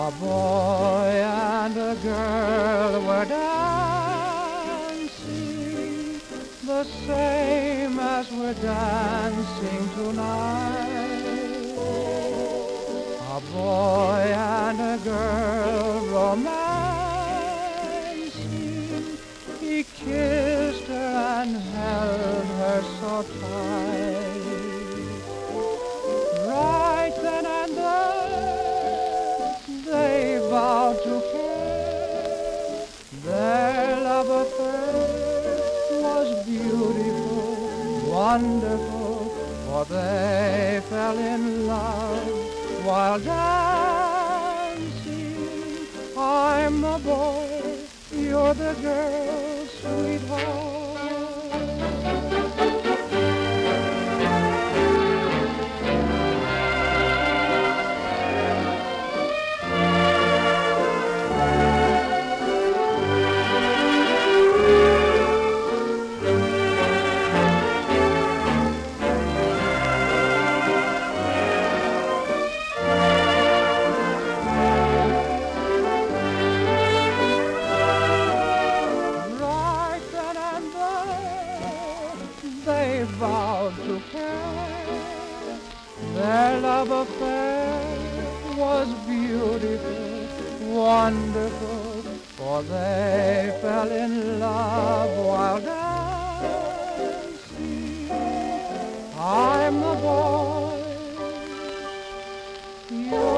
A boy and a girl were dancing, the same as we're dancing tonight. A boy and a girl romancing, he kissed her and held her so tight. Right then and there they vowed to care. Their love affair was beautiful, wonderful, for they fell in love while dancing. I'm the boy, you're the girl, sweetheart. They vowed to care. Their love affair was beautiful, wonderful, for they fell in love while dancing. I'm the boy, you're